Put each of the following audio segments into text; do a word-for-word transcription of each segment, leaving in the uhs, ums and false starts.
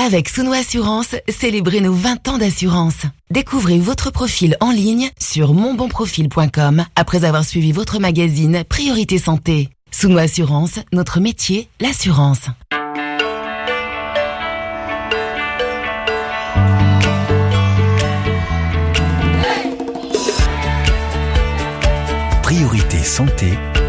Avec Souno Assurance, célébrez nos vingt ans d'assurance. Découvrez votre profil en ligne sur mon bon profil point com après avoir suivi votre magazine Priorité Santé. Souno Assurance, notre métier, l'assurance. Priorité Santé,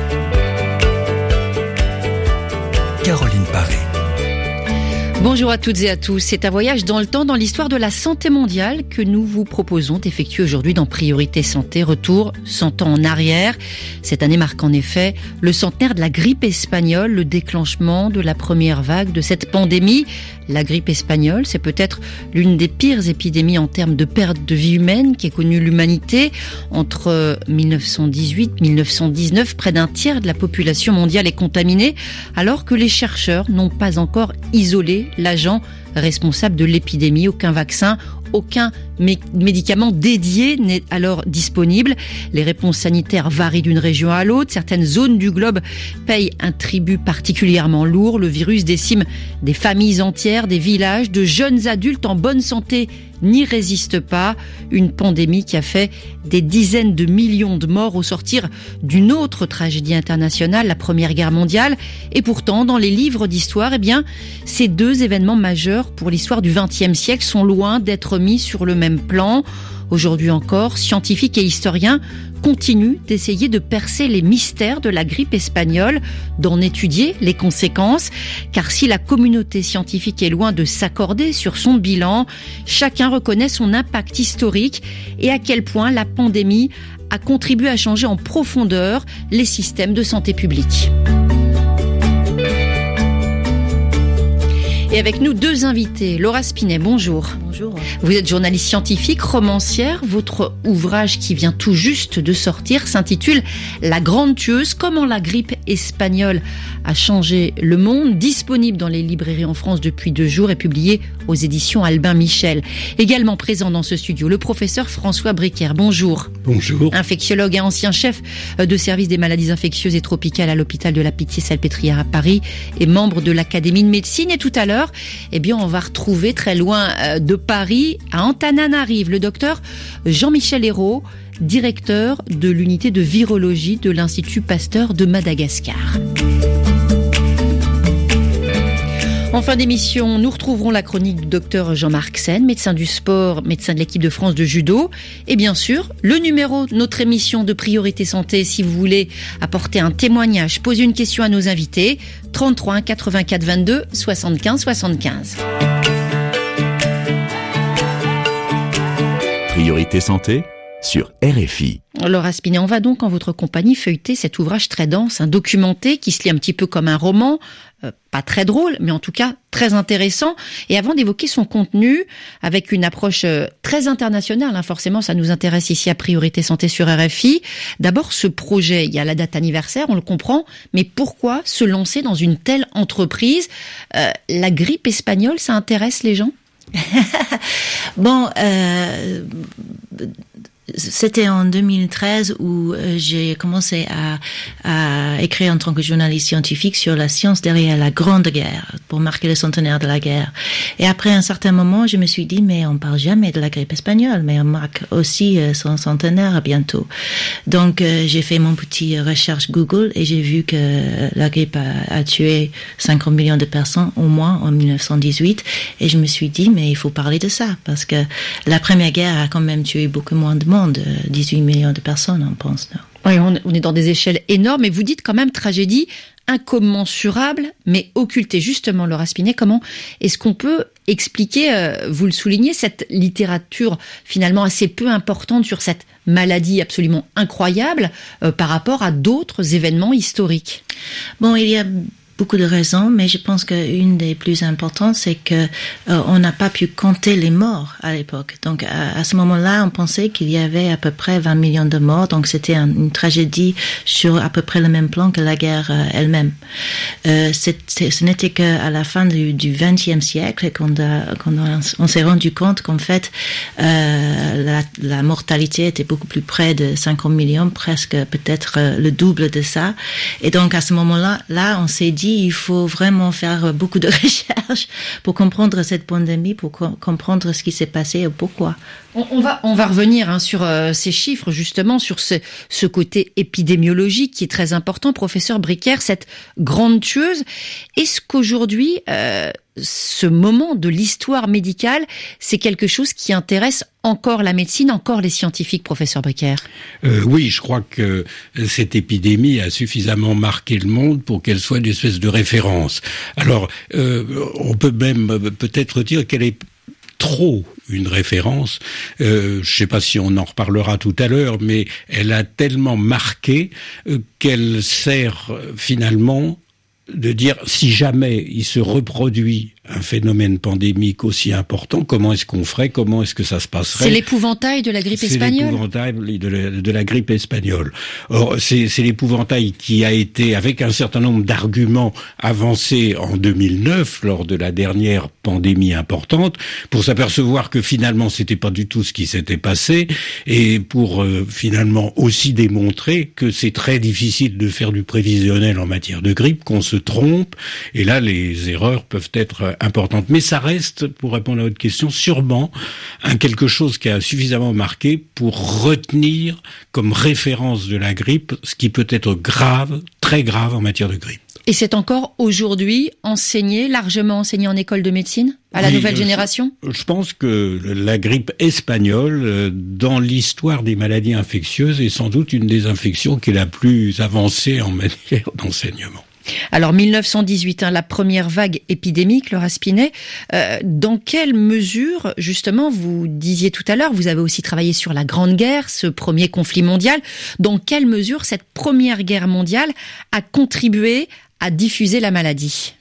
Caroline Paré. Bonjour à toutes et à tous. C'est un voyage dans le temps, dans l'histoire de la santé mondiale que nous vous proposons d'effectuer aujourd'hui dans Priorité Santé. Retour cent ans en arrière. Cette année marque en effet le centenaire de la grippe espagnole, le déclenchement de la première vague de cette pandémie. La grippe espagnole, c'est peut-être l'une des pires épidémies en termes de perte de vie humaine qu'ait connue l'humanité. Entre dix-neuf cent dix-huit et dix-neuf cent dix-neuf, près d'un tiers de la population mondiale est contaminée, alors que les chercheurs n'ont pas encore isolé l'agent responsable de l'épidémie. Aucun vaccin, aucun mé- médicament dédié n'est alors disponible. Les réponses sanitaires varient d'une région à l'autre. Certaines zones du globe payent un tribut particulièrement lourd. Le virus décime des familles entières, des villages, de jeunes adultes en bonne santé n'y résistent pas. Une pandémie qui a fait des dizaines de millions de morts au sortir d'une autre tragédie internationale, la Première Guerre mondiale. Et pourtant, dans les livres d'histoire, eh bien, ces deux événements majeurs pour l'histoire du vingtième siècle sont loin d'être mis sur le même plan. Aujourd'hui encore, scientifiques et historiens continuent d'essayer de percer les mystères de la grippe espagnole, d'en étudier les conséquences. Car si la communauté scientifique est loin de s'accorder sur son bilan, chacun reconnaît son impact historique et à quel point la pandémie a contribué à changer en profondeur les systèmes de santé publique. Et avec nous, deux invités. Laura Spinet, bonjour. Bonjour. Vous êtes journaliste scientifique, romancière. Votre ouvrage qui vient tout juste de sortir s'intitule « La Grande Tueuse. Comment la grippe espagnole a changé le monde », disponible dans les librairies en France depuis deux jours et publié aux éditions Albin Michel. Également présent dans ce studio, le professeur François Briquer. Bonjour. Bonjour. Infectiologue et ancien chef de service des maladies infectieuses et tropicales à l'hôpital de la Pitié-Salpêtrière à Paris et membre de l'Académie de médecine. Et tout à l'heure, eh bien, on va retrouver très loin de Paris, à Antananarive, le docteur Jean-Michel Ayrault, directeur de l'unité de virologie de l'Institut Pasteur de Madagascar. En fin d'émission, nous retrouverons la chronique du docteur Jean-Marc Sen, médecin du sport, médecin de l'équipe de France de judo. Et bien sûr, le numéro de notre émission de Priorité Santé, si vous voulez apporter un témoignage, poser une question à nos invités, trente-trois un quatre-vingt-quatre vingt-deux soixante-quinze soixante-quinze. Priorité Santé sur R F I. Laura Spinet, on va donc en votre compagnie feuilleter cet ouvrage très dense, un documenté qui se lit un petit peu comme un roman, euh, pas très drôle, mais en tout cas très intéressant. Et avant d'évoquer son contenu, avec une approche euh, très internationale, hein, forcément ça nous intéresse ici à Priorité Santé sur R F I. D'abord ce projet, il y a la date anniversaire, on le comprend, mais pourquoi se lancer dans une telle entreprise ? euh, La grippe espagnole, ça intéresse les gens ? Bon, euh, c'était en deux mille treize où euh, j'ai commencé à, à écrire en tant que journaliste scientifique sur la science derrière la Grande Guerre, pour marquer le centenaire de la guerre. Et après un certain moment, je me suis dit, mais on parle jamais de la grippe espagnole, mais on marque aussi euh, son centenaire bientôt. Donc, euh, j'ai fait mon petit recherche Google et j'ai vu que la grippe a, a tué cinquante millions de personnes au moins en dix-neuf cent dix-huit. Et je me suis dit, mais il faut parler de ça, parce que la Première Guerre a quand même tué beaucoup moins de monde, dix-huit millions de personnes, on pense. Oui, on est dans des échelles énormes, et vous dites quand même tragédie incommensurable, mais occultée. Justement, Laura Spinet, comment est-ce qu'on peut expliquer, euh, vous le soulignez, cette littérature finalement assez peu importante sur cette maladie absolument incroyable euh, par rapport à d'autres événements historiques ? Bon, il y a beaucoup de raisons, mais je pense qu'une des plus importantes, c'est que euh, on n'a pas pu compter les morts à l'époque. Donc, à, à ce moment-là, on pensait qu'il y avait à peu près vingt millions de morts. Donc, c'était un, une tragédie sur à peu près le même plan que la guerre euh, elle-même. Euh, c'est, c'est, ce n'était qu'à la fin du, du vingtième siècle qu'on, a, qu'on a, on s'est rendu compte qu'en fait, euh, la, la mortalité était beaucoup plus près de cinquante millions, presque peut-être euh, le double de ça. Et donc, à ce moment-là, là, on s'est dit dit, il faut vraiment faire beaucoup de recherches pour comprendre cette pandémie, pour co- comprendre ce qui s'est passé et pourquoi. On, on va on va revenir hein, sur euh, ces chiffres, justement, sur ce, ce côté épidémiologique qui est très important, professeur Briquer, cette grande tueuse. Est-ce qu'aujourd'hui, euh, ce moment de l'histoire médicale, c'est quelque chose qui intéresse encore la médecine, encore les scientifiques, professeur Briquer? euh, Oui, je crois que cette épidémie a suffisamment marqué le monde pour qu'elle soit une espèce de référence. Alors, euh, on peut même peut-être dire qu'elle est trop une référence. Euh, je ne sais pas si on en reparlera tout à l'heure, mais elle a tellement marqué euh, qu'elle sert euh, finalement de dire si jamais il se reproduit un phénomène pandémique aussi important, comment est-ce qu'on ferait, comment est-ce que ça se passerait? C'est l'épouvantail de la grippe c'est espagnole. C'est l'épouvantail de la, de la grippe espagnole. Or, c'est, c'est l'épouvantail qui a été, avec un certain nombre d'arguments avancés en deux mille neuf, lors de la dernière pandémie importante, pour s'apercevoir que finalement c'était pas du tout ce qui s'était passé, et pour euh, finalement aussi démontrer que c'est très difficile de faire du prévisionnel en matière de grippe, qu'on se trompe, et là les erreurs peuvent être importante. Mais ça reste, pour répondre à votre question, sûrement un quelque chose qui a suffisamment marqué pour retenir comme référence de la grippe ce qui peut être grave, très grave en matière de grippe. Et c'est encore aujourd'hui enseigné, largement enseigné en école de médecine, à la oui, nouvelle je, génération? Je pense que la grippe espagnole, dans l'histoire des maladies infectieuses, est sans doute une des infections qui est la plus avancée en matière d'enseignement. Alors mille neuf cent dix-huit, hein, la première vague épidémique, Laura Spinet, euh, dans quelle mesure, justement, vous disiez tout à l'heure, vous avez aussi travaillé sur la Grande Guerre, ce premier conflit mondial, dans quelle mesure cette première guerre mondiale a contribué à diffuser la maladie?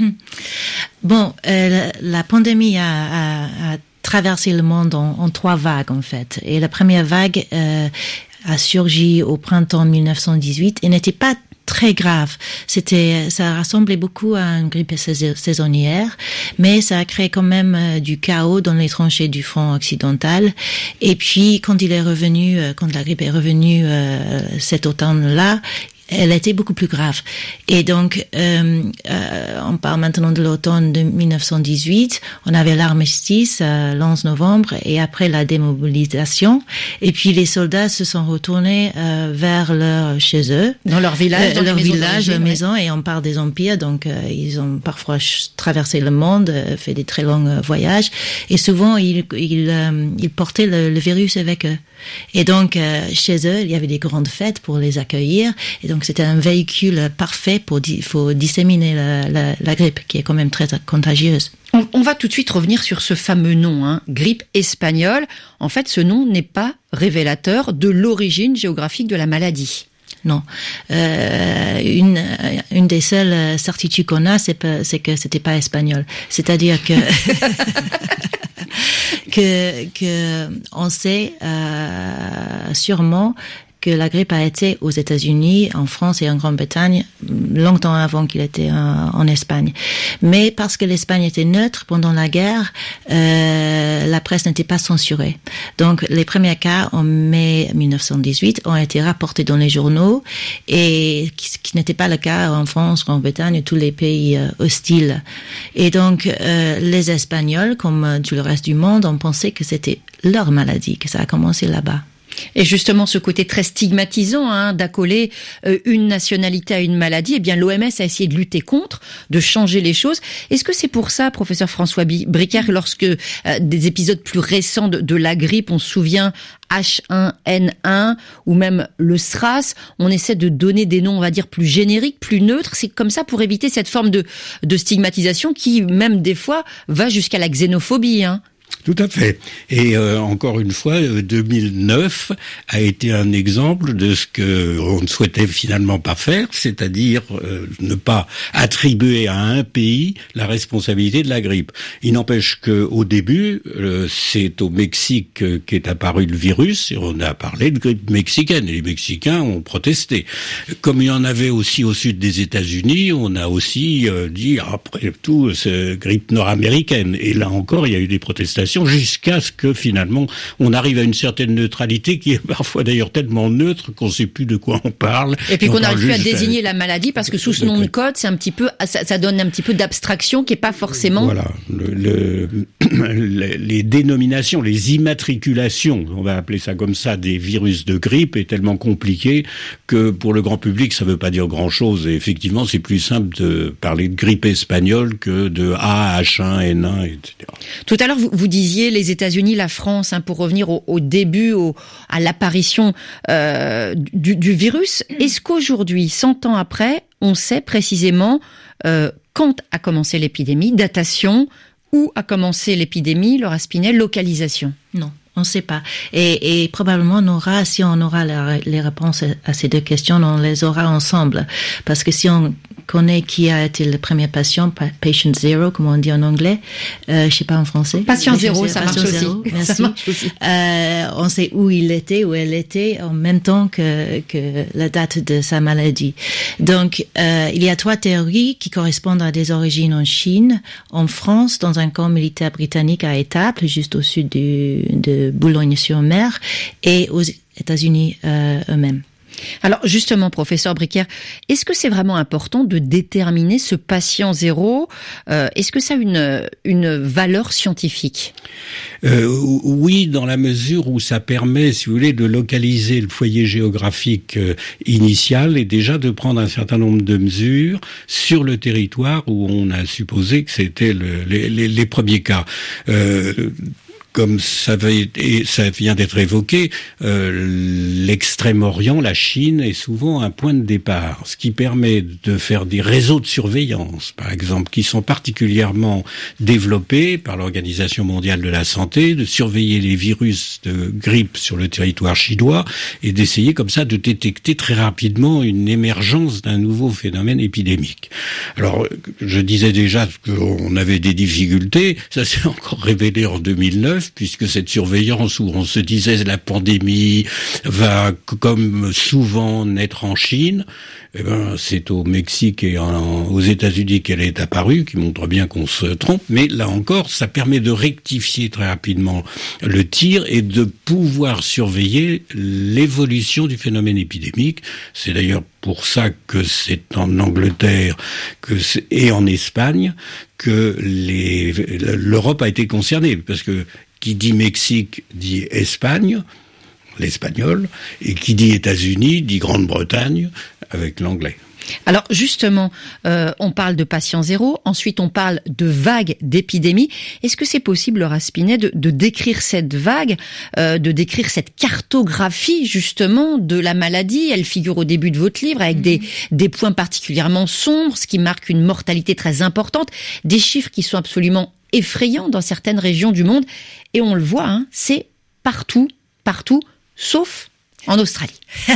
Bon, euh, la pandémie a, a, a traversé le monde en, en trois vagues, en fait. Et la première vague euh, a surgi au printemps mille neuf cent dix-huit et n'était pas très grave. C'était, ça ressemblait beaucoup à une grippe saisonnière, mais ça a créé quand même euh, du chaos dans les tranchées du front occidental. Et puis, quand il est revenu, euh, quand la grippe est revenue euh, cet automne-là, elle était beaucoup plus grave. Et donc, euh, euh, on parle maintenant de l'automne de mille neuf cent dix-huit. On avait l'armistice euh, le onze novembre et après la démobilisation. Et puis les soldats se sont retournés euh, vers leur chez eux, dans leur village, euh, dans leur village, leur ouais. maison. Et on parle des empires, donc euh, ils ont parfois traversé le monde, euh, fait des très longs euh, voyages. Et souvent, ils ils, euh, ils portaient le, le virus avec eux. Et donc, euh, chez eux, il y avait des grandes fêtes pour les accueillir. Et donc, c'était un véhicule parfait pour, di- pour disséminer la, la, la grippe, qui est quand même très contagieuse. On, on va tout de suite revenir sur ce fameux nom, hein, grippe espagnole. En fait, ce nom n'est pas révélateur de l'origine géographique de la maladie. Non. Euh, une, une des seules certitudes qu'on a, c'est, pas, c'est que c'était pas espagnol. C'est-à-dire que... que, que on sait euh, sûrement que la grippe a été aux États-Unis, en France et en Grande-Bretagne longtemps avant qu'il était en, en Espagne. Mais parce que l'Espagne était neutre pendant la guerre, euh, la presse n'était pas censurée. Donc les premiers cas en mai mille neuf cent dix-huit ont été rapportés dans les journaux et qui, qui n'était pas le cas en France, Grande-Bretagne, tous les pays euh, hostiles. Et donc euh, les Espagnols, comme tout le reste du monde, ont pensé que c'était leur maladie, que ça a commencé là-bas. Et justement, ce côté très stigmatisant, hein, d'accoler euh, une nationalité à une maladie, eh bien, l'O M S a essayé de lutter contre, de changer les choses. Est-ce que c'est pour ça, professeur François Briquer, lorsque euh, des épisodes plus récents de, de la grippe, on se souvient H un N un ou même le SRAS, on essaie de donner des noms, on va dire, plus génériques, plus neutres. C'est comme ça pour éviter cette forme de, de stigmatisation qui, même des fois, va jusqu'à la xénophobie, hein. Tout à fait. Et euh, encore une fois, deux mille neuf a été un exemple de ce que on ne souhaitait finalement pas faire, c'est-à-dire euh, ne pas attribuer à un pays la responsabilité de la grippe. Il n'empêche qu'au début, euh, c'est au Mexique euh, qu'est apparu le virus et on a parlé de grippe mexicaine et les Mexicains ont protesté. Comme il y en avait aussi au sud des États-Unis, on a aussi euh, dit après tout c'est grippe nord-américaine. Et là encore, il y a eu des protestations situation jusqu'à ce que finalement on arrive à une certaine neutralité qui est parfois d'ailleurs tellement neutre qu'on ne sait plus de quoi on parle. Et puis et qu'on n'arrive plus à juste désigner la maladie parce que sous ce nom de code, c'est un petit peu, ça, ça donne un petit peu d'abstraction qui est pas forcément. Voilà, le, le, les dénominations, les immatriculations, on va appeler ça comme ça, des virus de grippe est tellement compliqué que pour le grand public ça veut pas dire grand chose. Et effectivement, c'est plus simple de parler de grippe espagnole que de A, H un N un, et cetera. Tout à l'heure, vous, vous disiez les États-Unis, la France, hein, pour revenir au, au début, au, à l'apparition euh, du, du virus. Est-ce qu'aujourd'hui, cent ans après, on sait précisément euh, quand a commencé l'épidémie, datation, où a commencé l'épidémie, Laura Spinel, localisation? Non. On ne sait pas. Et, et probablement, on aura, si on aura la, les réponses à ces deux questions, on les aura ensemble. Parce que si on connaît qui a été le premier patient, patient zero, comme on dit en anglais, euh, je sais pas en français. Patient, patient zéro, ça marche, zéro, merci. ça marche aussi. Euh, on sait où il était, où elle était, en même temps que, que la date de sa maladie. Donc, euh, il y a trois théories qui correspondent à des origines en Chine, en France, dans un camp militaire britannique à Étaples, juste au sud du, de Boulogne-sur-Mer, et aux États-Unis euh, eux-mêmes. Alors justement, professeur Bricaire, est-ce que c'est vraiment important de déterminer ce patient zéro? euh, Est-ce que ça a une, une valeur scientifique? euh, Oui, dans la mesure où ça permet, si vous voulez, de localiser le foyer géographique euh, initial et déjà de prendre un certain nombre de mesures sur le territoire où on a supposé que c'était le, les, les, les premiers cas. Euh, Comme ça, va, et ça vient d'être évoqué, euh, l'Extrême-Orient, la Chine, est souvent un point de départ, ce qui permet de faire des réseaux de surveillance, par exemple, qui sont particulièrement développés par l'Organisation mondiale de la santé, de surveiller les virus de grippe sur le territoire chinois et d'essayer comme ça de détecter très rapidement une émergence d'un nouveau phénomène épidémique. Alors, je disais déjà qu'on avait des difficultés, ça s'est encore révélé en deux mille neuf, puisque cette surveillance où on se disait la pandémie va, comme souvent, naître en Chine, eh ben, c'est au Mexique et en, aux États-Unis qu'elle est apparue, qui montre bien qu'on se trompe, mais là encore, ça permet de rectifier très rapidement le tir et de pouvoir surveiller l'évolution du phénomène épidémique. C'est d'ailleurs pour ça que c'est en Angleterre que c'est, et en Espagne que les, l'Europe a été concernée, parce que qui dit Mexique dit Espagne, l'espagnol, et qui dit États-Unis dit Grande-Bretagne avec l'anglais. Alors justement, euh, on parle de patient zéro, ensuite on parle de vague d'épidémie. Est-ce que c'est possible, Laura Spinel, de, de décrire cette vague, euh, de décrire cette cartographie justement de la maladie? Elle figure au début de votre livre avec mmh. des, des points particulièrement sombres, ce qui marque une mortalité très importante, des chiffres qui sont absolument effrayants dans certaines régions du monde. Et on le voit, hein, c'est partout, partout, sauf en Australie.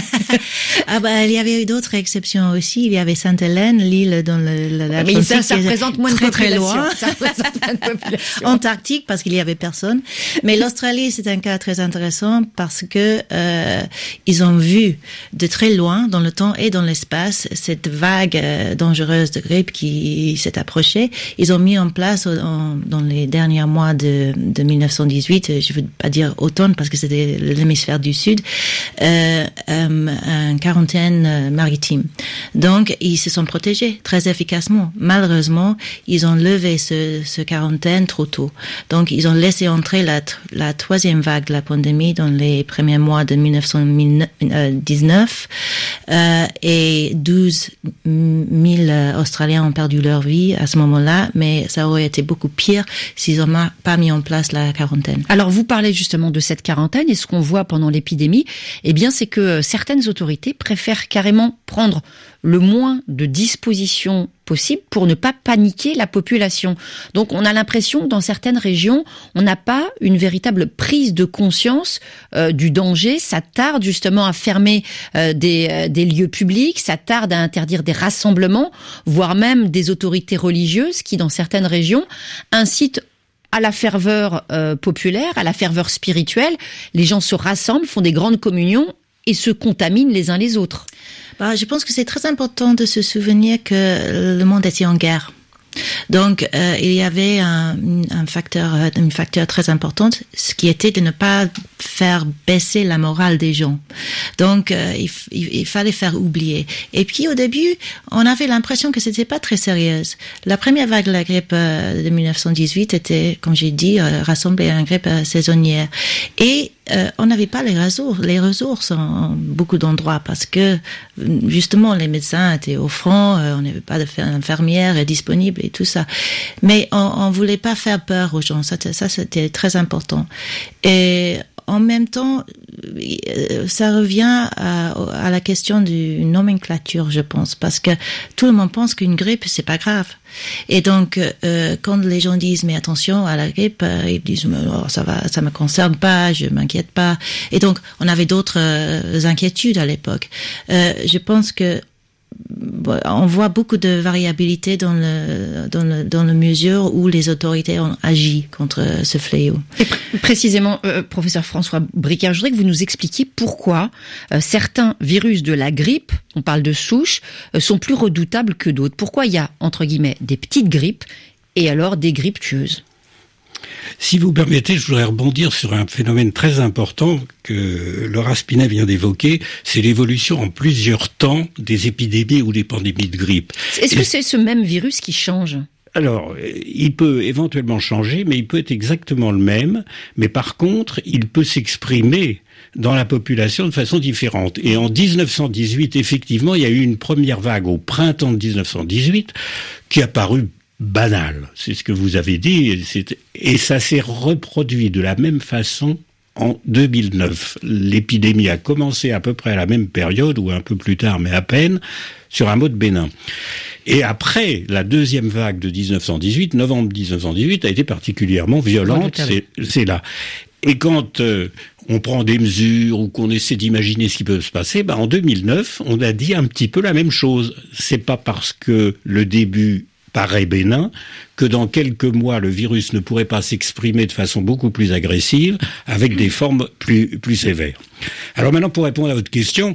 Ah bah, il y avait eu d'autres exceptions aussi. Il y avait Sainte-Hélène, l'île dans le, le l'Atlantique. Mais ça, ça représente moins de très, population. Très loin. Ça représente moins de population. Antarctique, parce qu'il y avait personne. Mais l'Australie, c'est un cas très intéressant parce que euh, ils ont vu de très loin, dans le temps et dans l'espace, cette vague euh, dangereuse de grippe qui s'est approchée. Ils ont mis en place en, dans les derniers mois de, de mille neuf cent dix-huit, je veux pas dire automne parce que c'était l'hémisphère du Sud, Euh, euh, une quarantaine maritime. Donc, ils se sont protégés très efficacement. Malheureusement, ils ont levé ce, ce quarantaine trop tôt. Donc, ils ont laissé entrer la, la troisième vague de la pandémie dans les premiers mois de mille neuf cent dix-neuf euh, et douze mille Australiens ont perdu leur vie à ce moment-là, mais ça aurait été beaucoup pire s'ils n'ont pas mis en place la quarantaine. Alors, vous parlez justement de cette quarantaine et ce qu'on voit pendant l'épidémie, eh bien, c'est que certaines autorités préfèrent carrément prendre le moins de dispositions possible pour ne pas paniquer la population. Donc, on a l'impression que dans certaines régions, on n'a pas une véritable prise de conscience euh, du danger. Ça tarde justement à fermer euh, des, euh, des lieux publics, ça tarde à interdire des rassemblements, voire même des autorités religieuses qui, dans certaines régions, incitent à la ferveur euh, populaire, à la ferveur spirituelle. Les gens se rassemblent, font des grandes communions et se contaminent les uns les autres. Bah, je pense que c'est très important de se souvenir que le monde était en guerre. Donc, euh, il y avait un, un facteur, un facteur très important, ce qui était de ne pas faire baisser la morale des gens. Donc, euh, il, il, il fallait faire oublier. Et puis, au début, on avait l'impression que c'était pas très sérieuse. La première vague de la grippe euh, de mille neuf cent dix-huit était, comme j'ai dit, euh, rassemblée à une grippe euh, saisonnière. Et euh, on n'avait pas les ressources, les ressources en, en beaucoup d'endroits parce que justement les médecins étaient au front, euh, on n'avait pas d'infirmières disponibles et tout ça. Mais on, on voulait pas faire peur aux gens. Ça, ça c'était très important. Et en même temps, ça revient à, à la question du nomenclature, je pense, parce que tout le monde pense qu'une grippe, c'est pas grave. Et donc, euh, quand les gens disent mais attention à la grippe, euh, ils disent oh, ça va, ça me concerne pas, je m'inquiète pas. Et donc, on avait d'autres euh, inquiétudes à l'époque. Euh, je pense que on voit beaucoup de variabilité dans le dans le dans la mesure où les autorités ont agi contre ce fléau. Et pr- précisément, euh, professeur François Bricard, je voudrais que vous nous expliquiez pourquoi euh, certains virus de la grippe, on parle de souches, euh, sont plus redoutables que d'autres. Pourquoi il y a entre guillemets des petites grippes et alors des grippes tueuses? Si vous permettez, je voudrais rebondir sur un phénomène très important que Laura Spinet vient d'évoquer, c'est l'évolution en plusieurs temps des épidémies ou des pandémies de grippe. Est-ce Et que c'est ce même virus qui change ? Alors, il peut éventuellement changer, mais il peut être exactement le même. Mais par contre, il peut s'exprimer dans la population de façon différente. Et en dix-neuf cent dix-huit, effectivement, il y a eu une première vague au printemps de dix-neuf cent dix-huit qui a paru banal, c'est ce que vous avez dit, et ça s'est reproduit de la même façon en deux mille neuf. L'épidémie a commencé à peu près à la même période, ou un peu plus tard, mais à peine, sur un mot de Bénin. Et après, la deuxième vague de dix-neuf cent dix-huit, novembre dix-neuf cent dix-huit, a été particulièrement violente, c'est, c'est là. Et quand euh, on prend des mesures ou qu'on essaie d'imaginer ce qui peut se passer, ben en deux mille neuf, on a dit un petit peu la même chose. C'est pas parce que le début paraît bénin, que dans quelques mois, le virus ne pourrait pas s'exprimer de façon beaucoup plus agressive, avec des formes plus, plus sévères. Alors maintenant, pour répondre à votre question,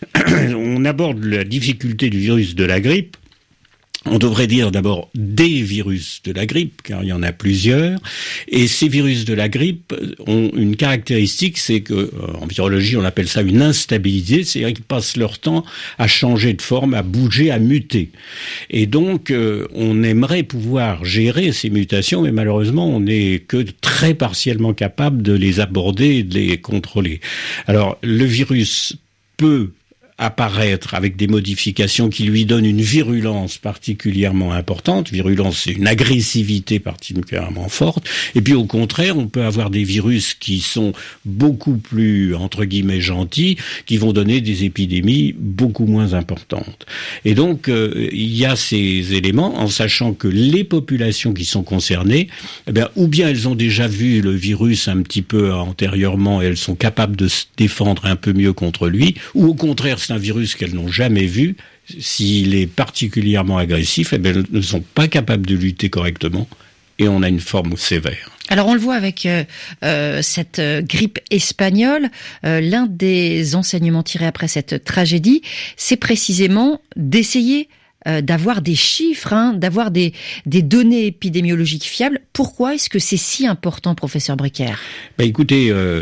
on aborde la difficulté du virus de la grippe. On devrait dire d'abord des virus de la grippe, car il y en a plusieurs. Et ces virus de la grippe ont une caractéristique, c'est que, en virologie, on appelle ça une instabilité, c'est-à-dire qu'ils passent leur temps à changer de forme, à bouger, à muter. Et donc, euh, on aimerait pouvoir gérer ces mutations, mais malheureusement, on n'est que très partiellement capable de les aborder et de les contrôler. Alors, le virus peut apparaître avec des modifications qui lui donnent une virulence particulièrement importante. Virulence, c'est une agressivité particulièrement forte. Et puis au contraire, on peut avoir des virus qui sont beaucoup plus, entre guillemets, gentils, qui vont donner des épidémies beaucoup moins importantes. Et donc, euh, il y a ces éléments, en sachant que les populations qui sont concernées, eh bien, ou bien elles ont déjà vu le virus un petit peu antérieurement et elles sont capables de se défendre un peu mieux contre lui, ou au contraire, c'est un virus qu'elles n'ont jamais vu. S'il est particulièrement agressif, eh bien, elles ne sont pas capables de lutter correctement et on a une forme sévère. Alors on le voit avec euh, euh, cette euh, grippe espagnole. Euh, l'un des enseignements tirés après cette tragédie, c'est précisément d'essayer euh, d'avoir des chiffres, hein, d'avoir des, des données épidémiologiques fiables. Pourquoi est-ce que c'est si important, professeur Bricard ? Ben écoutez, euh,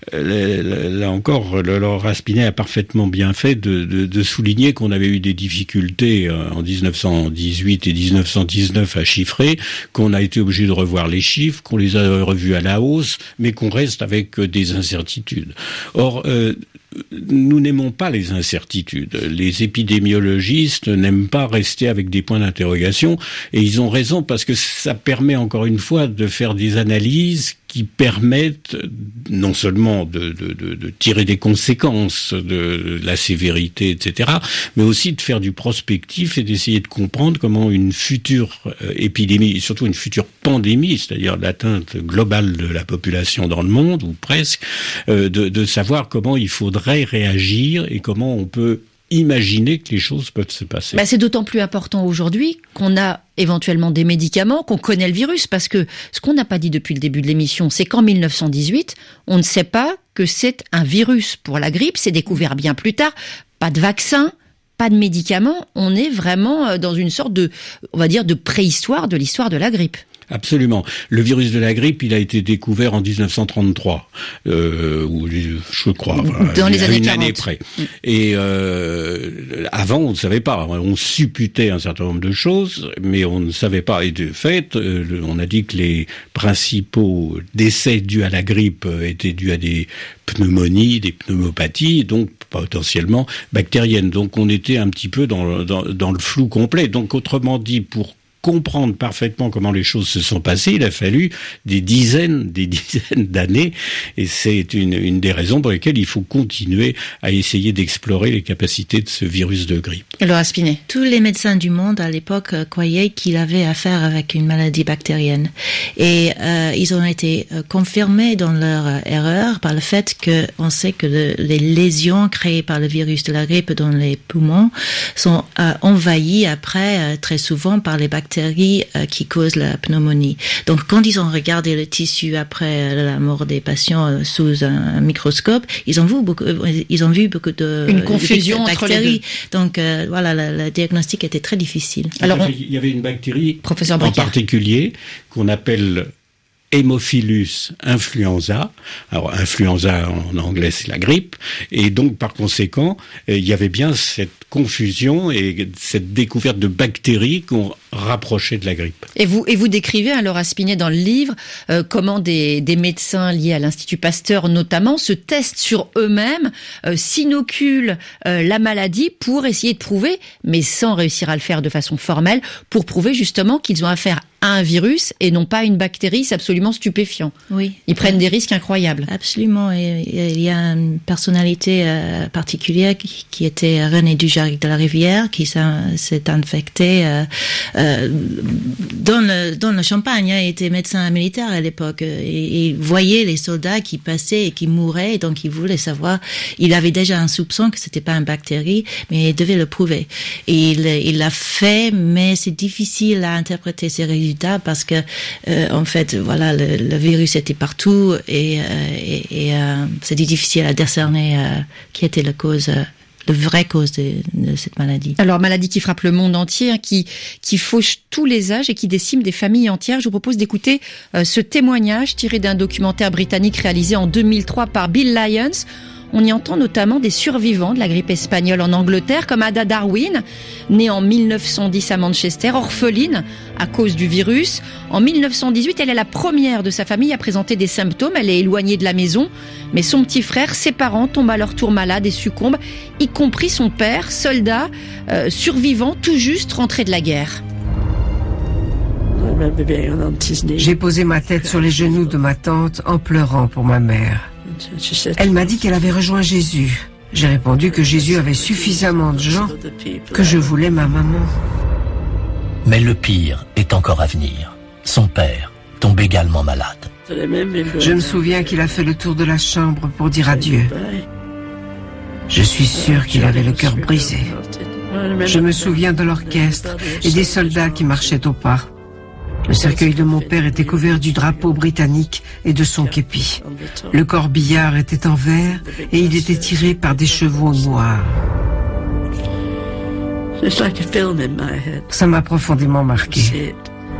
là encore, Laura Spinet a parfaitement bien fait de, de, de souligner qu'on avait eu des difficultés euh, en dix-neuf cent dix-huit et dix-neuf cent dix-neuf à chiffrer, qu'on a été obligé de revoir les chiffres, qu'on les a revus à la hausse, mais qu'on reste avec des incertitudes. Or, euh, nous n'aimons pas les incertitudes. Les épidémiologistes n'aiment pas rester avec des points d'interrogation, et ils ont raison parce que ça permet encore une fois de faire des analyses qui permettent non seulement de, de, de, de tirer des conséquences de la sévérité, et cetera, mais aussi de faire du prospectif et d'essayer de comprendre comment une future épidémie, et surtout une future pandémie, c'est-à-dire l'atteinte globale de la population dans le monde, ou presque, euh, de, de savoir comment il faudrait réagir et comment on peut imaginer que les choses peuvent se passer. Bah, c'est d'autant plus important aujourd'hui qu'on a éventuellement des médicaments, qu'on connaît le virus, parce que ce qu'on n'a pas dit depuis le début de l'émission, c'est qu'en mille neuf cent dix-huit, on ne sait pas que c'est un virus pour la grippe, c'est découvert bien plus tard, pas de vaccin, pas de médicaments, on est vraiment dans une sorte de, on va dire, de préhistoire de l'histoire de la grippe. Absolument. Le virus de la grippe, il a été découvert en dix-neuf cent trente-trois, euh, ou je crois, enfin, dans les années une quarante. année près. Et euh, avant, on ne savait pas. On supputait un certain nombre de choses, mais on ne savait pas. Et de fait, euh, on a dit que les principaux décès dus à la grippe étaient dus à des pneumonies, des pneumopathies, donc potentiellement bactériennes. Donc on était un petit peu dans, dans, dans le flou complet. Donc autrement dit, pour comprendre parfaitement comment les choses se sont passées, il a fallu des dizaines, des dizaines d'années, et c'est une, une des raisons pour lesquelles il faut continuer à essayer d'explorer les capacités de ce virus de grippe. Laura Spinet. Tous les médecins du monde à l'époque euh, croyaient qu'il avait affaire avec une maladie bactérienne, et euh, ils ont été euh, confirmés dans leur euh, erreur par le fait que on sait que le, les lésions créées par le virus de la grippe dans les poumons sont euh, envahies après euh, très souvent par les bactéries qui causent la pneumonie. Donc, quand ils ont regardé le tissu après la mort des patients sous un microscope, ils ont vu beaucoup, ils ont vu beaucoup de une confusion de entre les deux. Donc, euh, voilà, le, le diagnostic était très difficile. Alors, on... il y avait une bactérie Professeur en particulier qu'on appelle Haemophilus influenza. Alors, influenza en anglais, c'est la grippe. Et donc, par conséquent, il y avait bien cette confusion et cette découverte de bactéries qu'on rapprochait de la grippe. Et vous, et vous décrivez, hein, Laura Spinet, dans le livre, euh, comment des, des médecins liés à l'Institut Pasteur, notamment, se testent sur eux-mêmes, euh, s'inoculent euh, la maladie pour essayer de prouver, mais sans réussir à le faire de façon formelle, pour prouver justement qu'ils ont affaire à un virus et non pas à une bactérie. C'est absolument stupéfiant. Oui. Ils prennent des risques incroyables. Absolument. Et, et il y a une personnalité euh, particulière qui, qui était René Dujardin de la Rivière, qui s'est infecté euh, euh, dans le dans le Champagne. Il était médecin militaire à l'époque et il voyait les soldats qui passaient et qui mouraient, et donc il voulait savoir. Il avait déjà un soupçon que c'était pas une bactérie, mais il devait le prouver. Et il il l'a fait, mais c'est difficile à interpréter ces résultats parce que euh, en fait voilà le, le virus était partout et, euh, et, et euh, c'était difficile à décerner euh, qui était la cause. Euh, le vrai cause de, de cette maladie. Alors, maladie qui frappe le monde entier, hein, qui, qui fauche tous les âges et qui décime des familles entières. Je vous propose d'écouter euh, ce témoignage tiré d'un documentaire britannique réalisé en deux mille trois par Bill Lyons. On y entend notamment des survivants de la grippe espagnole en Angleterre, comme Ada Darwin, née en mille neuf cent dix à Manchester, orpheline à cause du virus. En mille neuf cent dix-huit, elle est la première de sa famille à présenter des symptômes. Elle est éloignée de la maison, mais son petit frère, ses parents tombent à leur tour malades et succombent, y compris son père, soldat, euh, survivant, tout juste rentré de la guerre. J'ai posé ma tête sur les genoux de ma tante en pleurant pour ma mère. Elle m'a dit qu'elle avait rejoint Jésus. J'ai répondu que Jésus avait suffisamment de gens, que je voulais ma maman. Mais le pire est encore à venir. Son père tombe également malade. Je me souviens qu'il a fait le tour de la chambre pour dire adieu. Je suis sûre qu'il avait le cœur brisé. Je me souviens de l'orchestre et des soldats qui marchaient au pas. Le cercueil de mon père était couvert du drapeau britannique et de son képi. Le corbillard était en verre et il était tiré par des chevaux noirs. Ça m'a profondément marqué.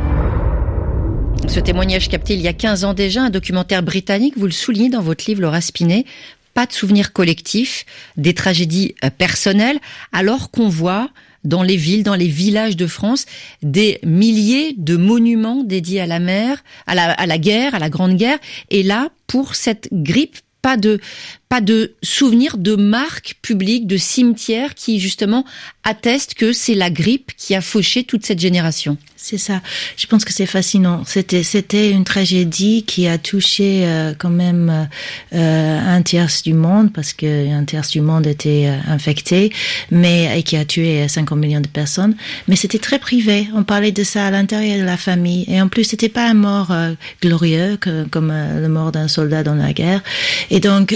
Ce témoignage capté il y a quinze ans déjà, un documentaire britannique, vous le soulignez dans votre livre, Laura Spinet, pas de souvenirs collectifs, des tragédies personnelles, alors qu'on voit dans les villes, dans les villages de France, des milliers de monuments dédiés à la mer, à la, à la guerre, à la Grande Guerre. Et là, pour cette grippe, pas de, pas de souvenirs de marques publiques, de cimetières qui, justement, attestent que c'est la grippe qui a fauché toute cette génération. C'est ça. Je pense que c'est fascinant. C'était, c'était une tragédie qui a touché euh, quand même euh, un tiers du monde, parce que un tiers du monde était euh, infecté, mais et qui a tué cinquante millions de personnes. Mais c'était très privé. On parlait de ça à l'intérieur de la famille, et en plus c'était pas un mort euh, glorieux que, comme euh, le mort d'un soldat dans la guerre. Et donc euh,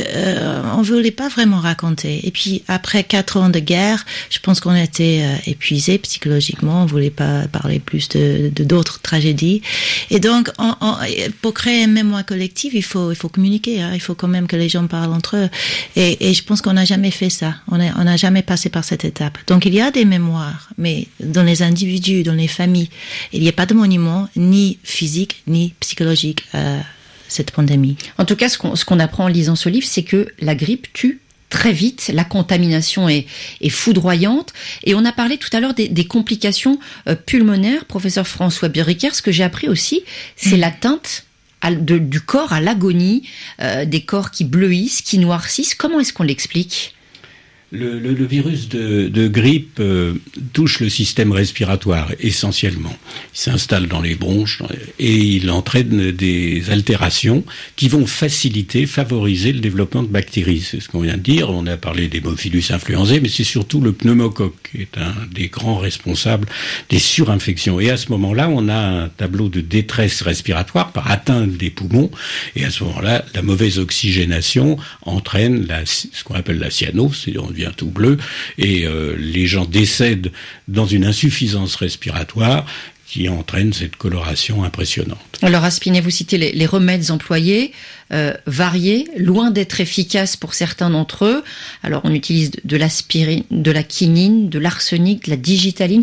euh, on voulait pas vraiment raconter. Et puis après quatre ans de guerre, je pense qu'on était euh, épuisés psychologiquement. On voulait pas parler plus de, de d'autres tragédies. Et donc, on, on, pour créer une mémoire collective, il faut il faut communiquer. Hein, il faut quand même que les gens parlent entre eux. Et, et je pense qu'on n'a jamais fait ça. On a, on n'a jamais passé par cette étape. Donc il y a des mémoires, mais dans les individus, dans les familles, il n'y a pas de monument ni physique ni psychologique à cette pandémie. En tout cas, ce qu'on, ce qu'on apprend en lisant ce livre, c'est que la grippe tue très vite, la contamination est, est foudroyante, et on a parlé tout à l'heure des, des complications euh, pulmonaires. Professeur François Briquer, ce que j'ai appris aussi, c'est mmh. l'atteinte à, de, du corps à l'agonie, euh, des corps qui bleuissent, qui noircissent. Comment est-ce qu'on l'explique ? Le, le, le virus de, de grippe euh, touche le système respiratoire essentiellement. Il s'installe dans les bronches et il entraîne des altérations qui vont faciliter, favoriser le développement de bactéries. C'est ce qu'on vient de dire. On a parlé d'Hémophilus influenzae, mais c'est surtout le pneumocoque qui est un des grands responsables des surinfections. Et à ce moment-là, on a un tableau de détresse respiratoire par atteinte des poumons. Et à ce moment-là, la mauvaise oxygénation entraîne la, ce qu'on appelle la cyanose, c'est on devient tout bleu, et euh, les gens décèdent dans une insuffisance respiratoire qui entraîne cette coloration impressionnante. Alors Aspinet, vous citez les, les remèdes employés, euh, variés, loin d'être efficaces pour certains d'entre eux. Alors on utilise de, de l'aspirine, de la quinine, de l'arsenic, de la digitaline.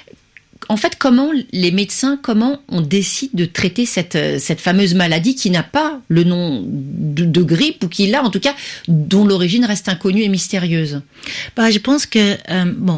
En fait, comment les médecins, comment on décide de traiter cette, cette fameuse maladie qui n'a pas le nom de, de grippe, ou qui l'a, en tout cas, dont l'origine reste inconnue et mystérieuse? Bah, je pense que, euh, bon,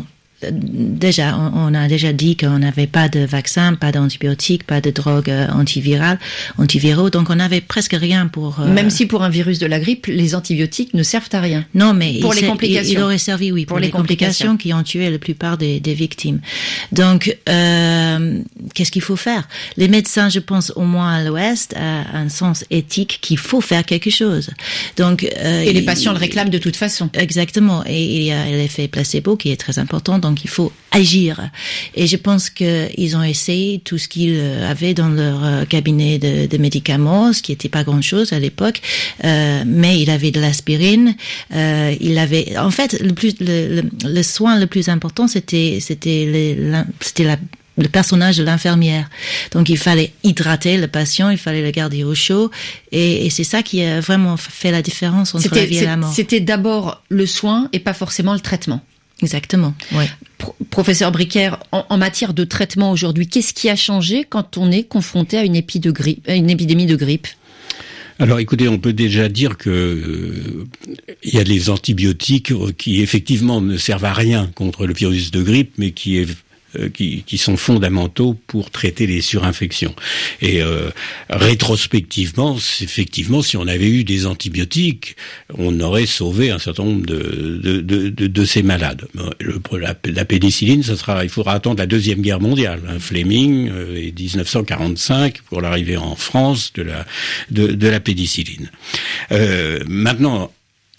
déjà, on, on a déjà dit qu'on n'avait pas de vaccin, pas d'antibiotiques, pas de drogue euh, antivirale, antiviraux, donc on n'avait presque rien pour... Euh... Même si pour un virus de la grippe, les antibiotiques ne servent à rien. Non, mais pour il, les complications. Il, il aurait servi, oui, pour, pour les, les complications. complications qui ont tué la plupart des, des victimes. Donc, euh, qu'est-ce qu'il faut faire? Les médecins, je pense, au moins à l'Ouest, a un sens éthique qu'il faut faire quelque chose. Donc, euh, et les il, patients le réclament de toute façon. Exactement. Et il y a l'effet placebo qui est très important. Donc, il faut agir. Et je pense qu'ils ont essayé tout ce qu'ils avaient dans leur cabinet de, de médicaments, ce qui n'était pas grand-chose à l'époque, euh, mais il avait de l'aspirine. Euh, il avait, en fait, le plus, le, le, le soin le plus important, c'était, c'était, les, c'était la le personnage de l'infirmière. Donc il fallait hydrater le patient, il fallait le garder au chaud, et, et c'est ça qui a vraiment fait la différence entre c'était, la vie et la mort. C'était d'abord le soin et pas forcément le traitement. Exactement, ouais. Pro- professeur Briquer, en, en matière de traitement aujourd'hui, qu'est-ce qui a changé quand on est confronté à une, épi de grippe, à une épidémie de grippe ? Alors écoutez, on peut déjà dire que euh, il y a les antibiotiques qui effectivement ne servent à rien contre le virus de grippe, mais qui est Qui, qui sont fondamentaux pour traiter les surinfections. Et euh, rétrospectivement, effectivement, si on avait eu des antibiotiques, on aurait sauvé un certain nombre de, de, de, de, de ces malades. Le, la, la pénicilline, ça sera, il faudra attendre la Deuxième Guerre mondiale. Hein, Fleming euh, et dix-neuf cent quarante-cinq pour l'arrivée en France de la, de, de la pénicilline. Euh, maintenant,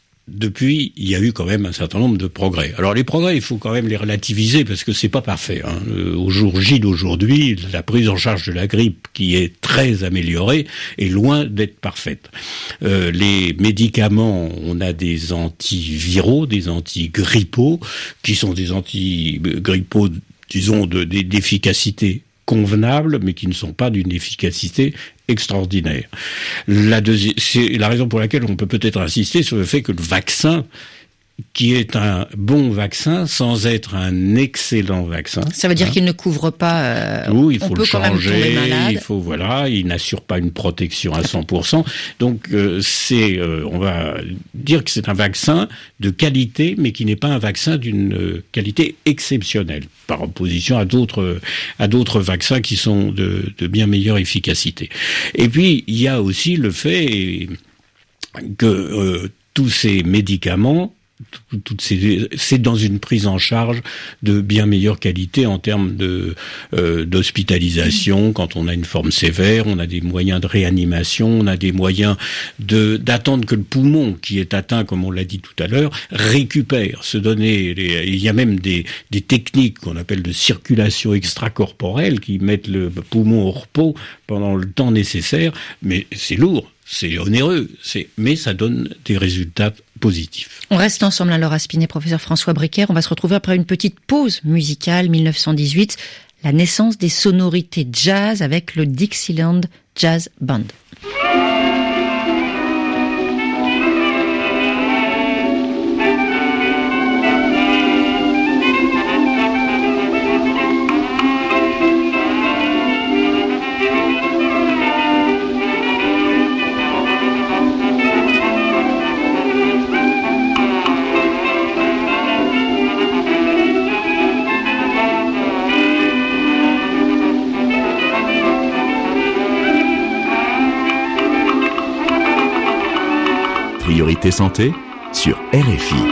depuis, il y a eu quand même un certain nombre de progrès. Alors les progrès, il faut quand même les relativiser parce que c'est pas parfait. Hein. Au jour J d'aujourd'hui, la prise en charge de la grippe, qui est très améliorée, est loin d'être parfaite. Euh, les médicaments, on a des antiviraux, des antigrippaux, qui sont des antigrippaux, disons, de, d'efficacité convenables, mais qui ne sont pas d'une efficacité extraordinaire. La deuxième, c'est la raison pour laquelle on peut peut-être insister sur le fait que le vaccin, qui est un bon vaccin sans être un excellent vaccin. Ça veut dire hein. qu'il ne couvre pas. Euh, oui, il faut on le peut changer. Quand même tomber malade. Il faut voilà, il n'assure pas une protection à cent pour cent. Donc euh, c'est, euh, on va dire que c'est un vaccin de qualité, mais qui n'est pas un vaccin d'une euh, qualité exceptionnelle, par opposition à d'autres à d'autres vaccins qui sont de, de bien meilleure efficacité. Et puis il y a aussi le fait que euh, tous ces médicaments, toutes ces, c'est dans une prise en charge de bien meilleure qualité en termes de euh, d'hospitalisation. Quand on a une forme sévère, on a des moyens de réanimation, on a des moyens de d'attendre que le poumon qui est atteint, comme on l'a dit tout à l'heure, récupère, se donner. Les, il y a même des des techniques qu'on appelle de circulation extracorporelle qui mettent le poumon au repos pendant le temps nécessaire, mais c'est lourd. C'est onéreux, c'est, mais ça donne des résultats positif. On reste ensemble à Laura Spinet, professeur François Briquer. On va se retrouver après une petite pause musicale, dix-neuf cent dix-huit, la naissance des sonorités jazz avec le Dixieland Jazz Band. Priorité santé sur R F I.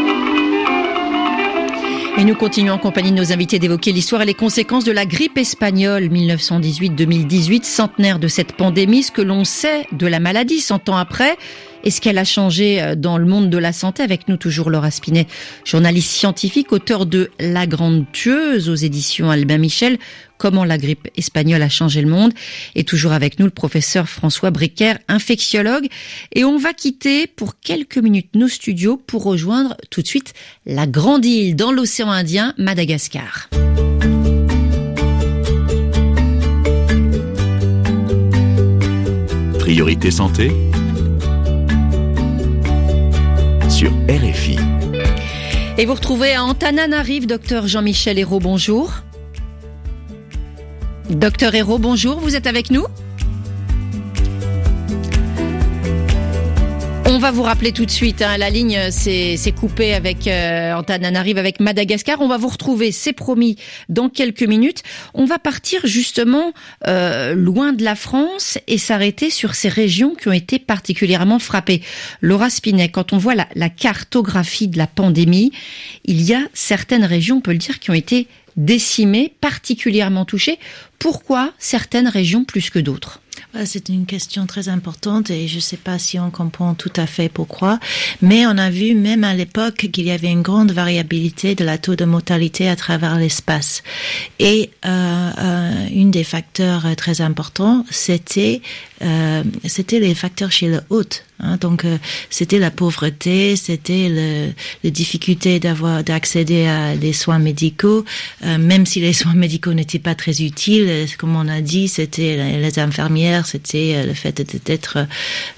Et nous continuons en compagnie de nos invités d'évoquer l'histoire et les conséquences de la grippe espagnole dix-neuf cent dix-huit deux mille dix-huit, centenaire de cette pandémie, ce que l'on sait de la maladie cent ans après et ce qu'elle a changé dans le monde de la santé. Avec nous toujours Laura Spinet, journaliste scientifique, auteur de La Grande Tueuse aux éditions Albin Michel, comment la grippe espagnole a changé le monde. Et toujours avec nous le professeur François Briquer, infectiologue. Et on va quitter pour quelques minutes nos studios pour rejoindre tout de suite la grande île dans l'océan Indien, Madagascar. Priorité santé sur R F I. Et vous retrouvez à Antananarive, docteur Jean-Michel Hérault, bonjour. Docteur Hérault, bonjour, vous êtes avec nous ? On va vous rappeler tout de suite, hein, la ligne s'est, s'est coupée avec euh, Antananarive, avec Madagascar. On va vous retrouver, c'est promis, dans quelques minutes. On va partir justement euh, loin de la France et s'arrêter sur ces régions qui ont été particulièrement frappées. Laura Spinet, quand on voit la, la cartographie de la pandémie, il y a certaines régions, on peut le dire, qui ont été décimées, particulièrement touchées. Pourquoi certaines régions plus que d'autres ? C'est une question très importante et je ne sais pas si on comprend tout à fait pourquoi, mais on a vu même à l'époque qu'il y avait une grande variabilité de la taux de mortalité à travers l'espace. Et euh, euh, une des facteurs très importants, c'était euh, c'était les facteurs chez le hôte. Hein, donc euh, c'était la pauvreté, c'était le, les difficultés d'avoir d'accéder à des soins médicaux, euh, même si les soins médicaux n'étaient pas très utiles, comme on a dit, c'était les infirmières, c'était le fait d'être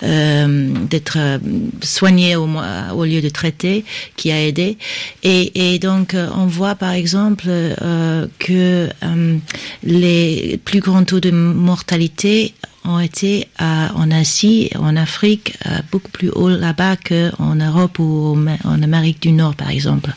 euh, d'être soigné au, au lieu de traiter qui a aidé. Et, et donc on voit par exemple euh, que euh, les plus grands taux de mortalité ont été euh, en Asie, en Afrique, euh, beaucoup plus haut là-bas qu'en Europe ou en Amérique du Nord, par exemple.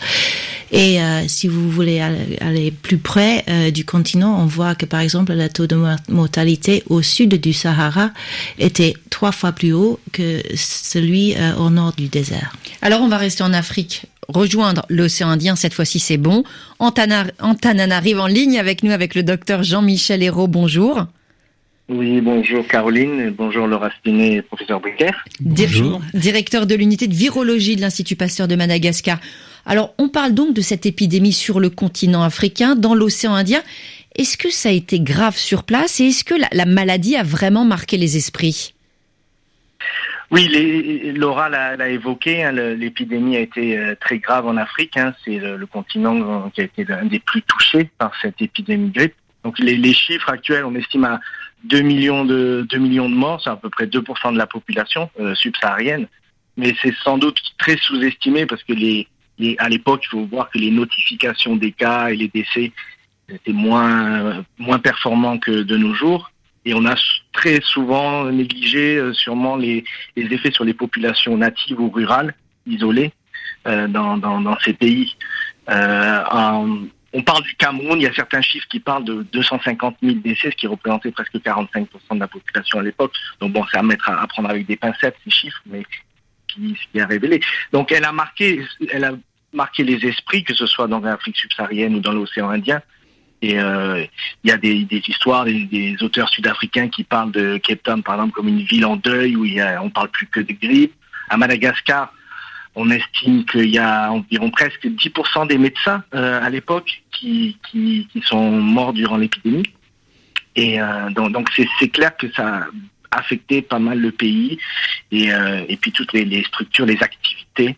Et euh, si vous voulez aller, aller plus près euh, du continent, on voit que, par exemple, le taux de mortalité au sud du Sahara était trois fois plus haut que celui euh, au nord du désert. Alors, on va rester en Afrique, rejoindre l'océan Indien, cette fois-ci c'est bon. Antananarive en ligne avec nous, avec le docteur Jean-Michel Hérault, bonjour. Oui, bonjour Caroline, bonjour Laura Spinet et professeur Briquer. Bonjour. Directeur de l'unité de virologie de l'Institut Pasteur de Madagascar. Alors, on parle donc de cette épidémie sur le continent africain, dans l'océan Indien. Est-ce que ça a été grave sur place et est-ce que la, la maladie a vraiment marqué les esprits ? Oui, les, Laura l'a, l'a évoqué, hein, le, l'épidémie a été euh, très grave en Afrique. Hein, c'est le, le continent qui a été l'un des plus touchés par cette épidémie de grippe. Donc les, les chiffres actuels, on estime à deux millions de morts, c'est à peu près deux pour cent de la population euh, subsaharienne. Mais c'est sans doute très sous-estimé parce que les, les, à l'époque, il faut voir que les notifications des cas et les décès étaient moins, euh, moins performants que de nos jours. Et on a très souvent négligé euh, sûrement les, les effets sur les populations natives ou rurales, isolées, euh, dans, dans, dans ces pays. Euh, en, On parle du Cameroun, il y a certains chiffres qui parlent de deux cent cinquante mille décès, ce qui représentait presque quarante-cinq pour cent de la population à l'époque. Donc bon, c'est à mettre à, à prendre avec des pincettes, ces chiffres, mais qui, ce qui a révélé. Donc elle a marqué, elle a marqué les esprits, que ce soit dans l'Afrique subsaharienne ou dans l'océan Indien. Et euh, il y a des, des histoires, des, des auteurs sud-africains qui parlent de Cape Town, par exemple, comme une ville en deuil, où il y a, on parle plus que de grippe. À Madagascar, on estime qu'il y a environ presque dix pour cent des médecins euh, à l'époque qui, qui, qui sont morts durant l'épidémie. Et euh, donc, donc c'est, c'est clair que ça a affecté pas mal le pays et, euh, et puis toutes les, les structures, les activités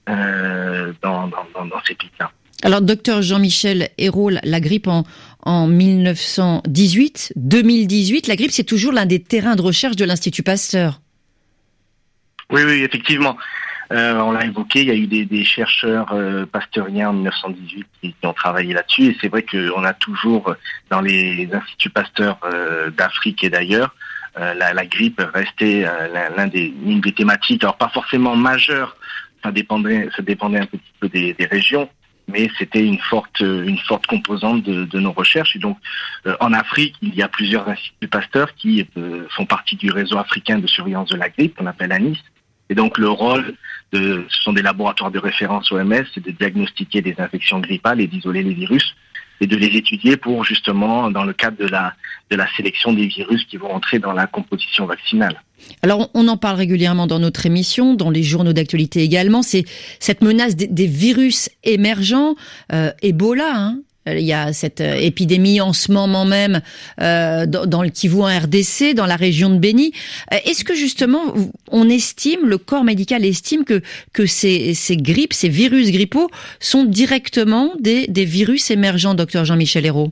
euh, dans, dans, dans, dans ces pics-là. Alors, docteur Jean-Michel Ayrault, la grippe en, en mille neuf cent dix-huit, deux mille dix-huit, la grippe, c'est toujours l'un des terrains de recherche de l'Institut Pasteur. Oui, oui, effectivement. Euh, on l'a évoqué, il y a eu des, des chercheurs euh, pasteuriens en mille neuf cent dix-huit qui, qui ont travaillé là-dessus. Et c'est vrai qu'on a toujours, dans les instituts Pasteur euh, d'Afrique et d'ailleurs, euh, la, la grippe restait euh, l'un des, une des thématiques. Alors, pas forcément majeure, ça dépendait, ça dépendait un petit peu des, des régions, mais c'était une forte, une forte composante de, de nos recherches. Et donc, euh, en Afrique, il y a plusieurs instituts Pasteur qui euh, font partie du réseau africain de surveillance de la grippe, qu'on appelle ANIS. Et donc, le rôle de, ce sont des laboratoires de référence O M S, c'est de diagnostiquer des infections grippales et d'isoler les virus et de les étudier pour justement, dans le cadre de la, de la sélection des virus qui vont entrer dans la composition vaccinale. Alors, on en parle régulièrement dans notre émission, dans les journaux d'actualité également. C'est cette menace des, des virus émergents, euh, Ebola, hein. Il y a cette épidémie en ce moment même euh, dans, dans le Kivu en R D C, dans la région de Béni. Est-ce que justement, on estime, le corps médical estime que que ces, ces grippes, ces virus grippaux sont directement des, des virus émergents, docteur Jean-Michel Ayrault?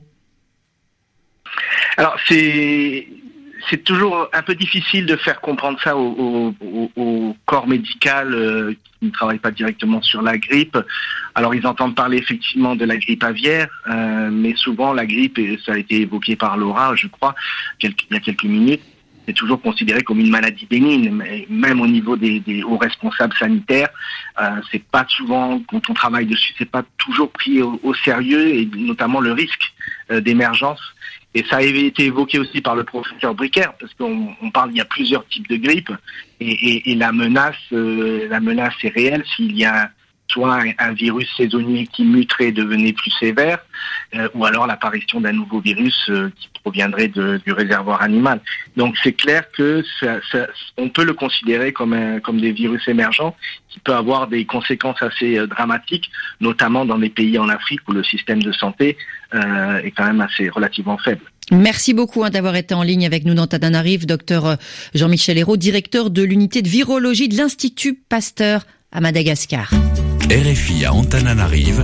Alors, c'est... C'est toujours un peu difficile de faire comprendre ça au, au, au corps médical euh, qui ne travaille pas directement sur la grippe. Alors, ils entendent parler effectivement de la grippe aviaire, euh, mais souvent la grippe, et ça a été évoqué par Laura, je crois, quelques, il y a quelques minutes, c'est toujours considéré comme une maladie bénigne, mais même au niveau des, des hauts responsables sanitaires, euh, c'est pas souvent, quand on travaille dessus, c'est pas toujours pris au, au sérieux, et notamment le risque euh, d'émergence. Et ça avait été évoqué aussi par le professeur Bricker, parce qu'on on parle, il y a plusieurs types de grippe, et, et, et la menace, euh, la menace est réelle s'il y a soit un, un virus saisonnier qui muterait et devenait plus sévère, euh, ou alors l'apparition d'un nouveau virus euh, qui proviendrait de, du réservoir animal. Donc c'est clair que ça, ça, on peut le considérer comme un, comme des virus émergents qui peut avoir des conséquences assez euh, dramatiques, notamment dans des pays en Afrique où le système de santé euh, est quand même assez relativement faible. Merci beaucoup hein, d'avoir été en ligne avec nous dans Tananarive, docteur Jean-Michel Ayrault, directeur de l'unité de virologie de l'Institut Pasteur à Madagascar. R F I à Antananarive,